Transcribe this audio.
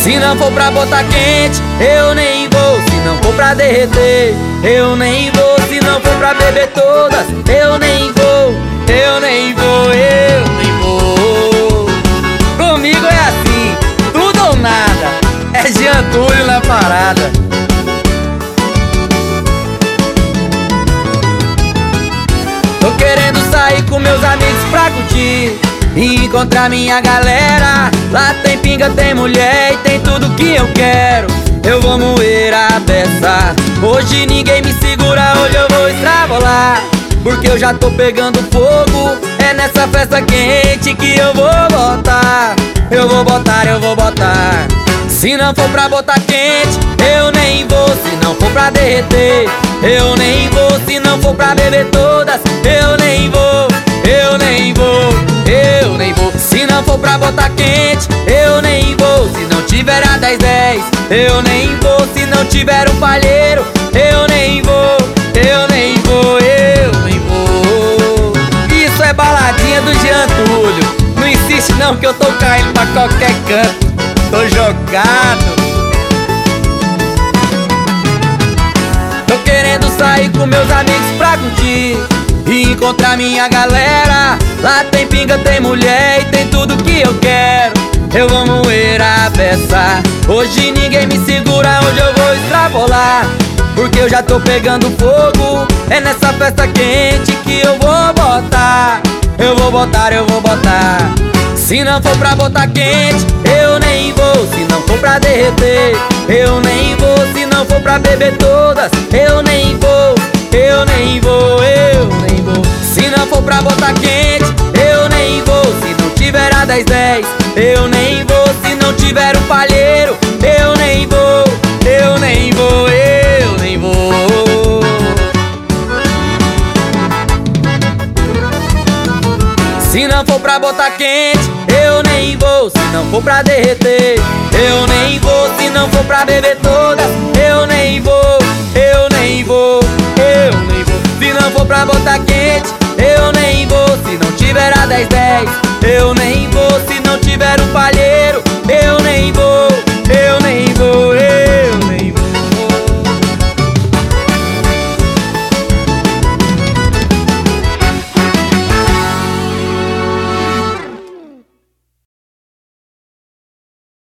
Se não for pra botar quente, eu nem vou. Se não for pra derreter, eu nem vou. Se não for pra beber todas, eu nem vou. Eu nem vou, eu nem vou. Comigo é assim, tudo ou nada. É Jean Túlio na parada. Tô querendo sair com meus amigos pra curtir e encontrar minha galera. Lá tem pinga, tem mulher e tem tudo que eu quero. Eu vou moer a beça. Hoje ninguém me segura, hoje eu vou extrapolar, porque eu já tô pegando fogo. É nessa festa quente que eu vou botar. Eu vou botar, eu vou botar. Se não for pra botar quente, eu nem vou. Se não for pra derreter, eu nem vou. Se não for pra beber todas, eu nem vou. Eu nem vou, eu nem vou. Se não for pra botar quente, eu nem vou. Se não tiver a 10-10, eu nem vou. Se não tiver um palheiro, eu nem vou. Eu nem vou, eu nem vou. Isso é baladinha do Jean Túlio. Não insiste não que eu tô caindo pra qualquer canto. Tô jogado. Tô querendo sair com meus amigos pra curtir e encontrar minha galera. Lá tem pinga, tem mulher e tem tudo que eu quero. Eu vou moer a beça. Hoje ninguém me segura, hoje eu vou extrapolar, porque eu já tô pegando fogo. É nessa festa quente que eu vou botar. Eu vou botar, eu vou botar. Se não for pra botar quente, eu nem vou. Se não for pra derreter, eu nem vou. Se não for pra beber todas, eu nem vou. Eu nem vou, eu nem vou. Se não for pra botar quente, eu nem vou. Se não tiver a 10-10, eu nem vou. Se não tiver um palheiro, eu nem vou. Eu nem vou, eu nem vou. Se não for pra botar quente, eu nem vou. Se não for pra derreter, eu nem vou. Se não for pra beber todas, eu nem vou. Eu nem vou, eu nem vou. Se não for pra botar quente, eu nem vou. Se não tiver a 10-10, eu nem vou. Se não tiver um palheiro,